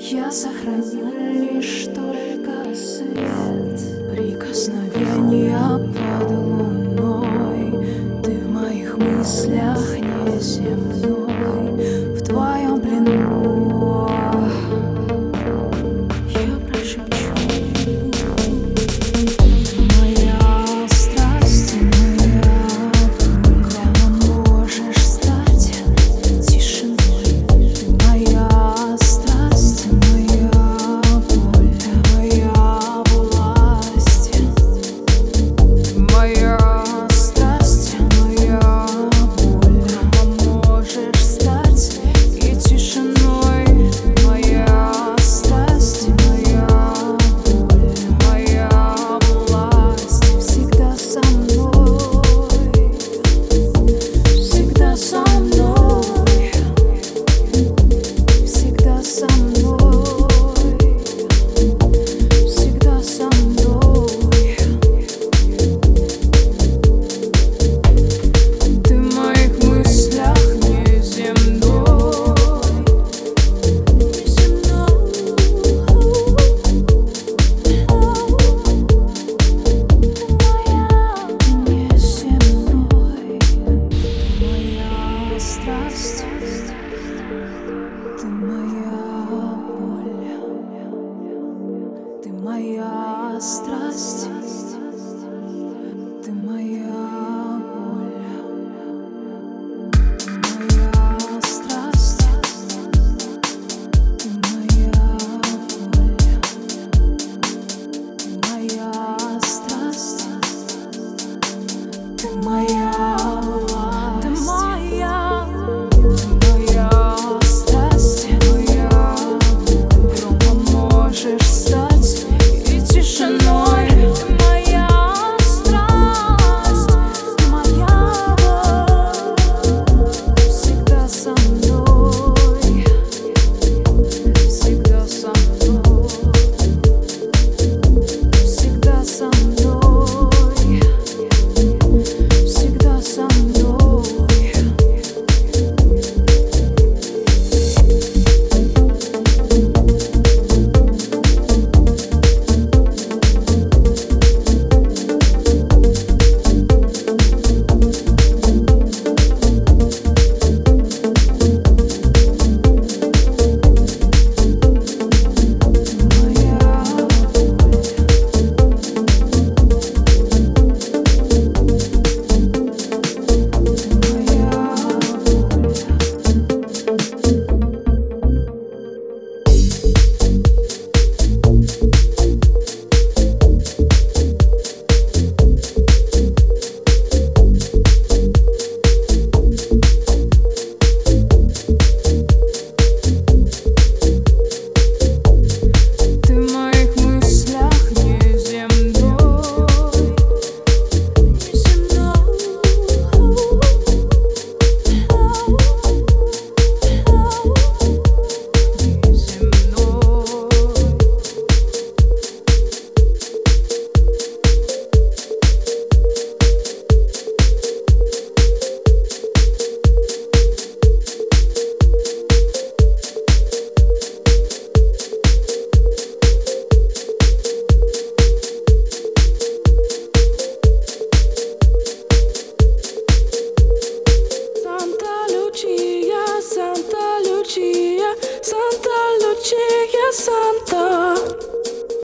Я сохраню лишь только свет прикосновения под луной. Ты в моих мыслях неземной, в твоем плену я прошепчу. Ты моя страсть, ты моя пуля, можешь стать тишиной. Ты моя страсть, ты моя пуля, моя власть. Ты моя страсть, моя пуля, можешь стать и тишиной. Моя страсть, моя пуля, моя власть. Всегда со мной, всегда со мной, всегда со мной, всегда со мной. Ты в моих мыслях неземной, моя страсть, ты моя боль, ты моя страсть.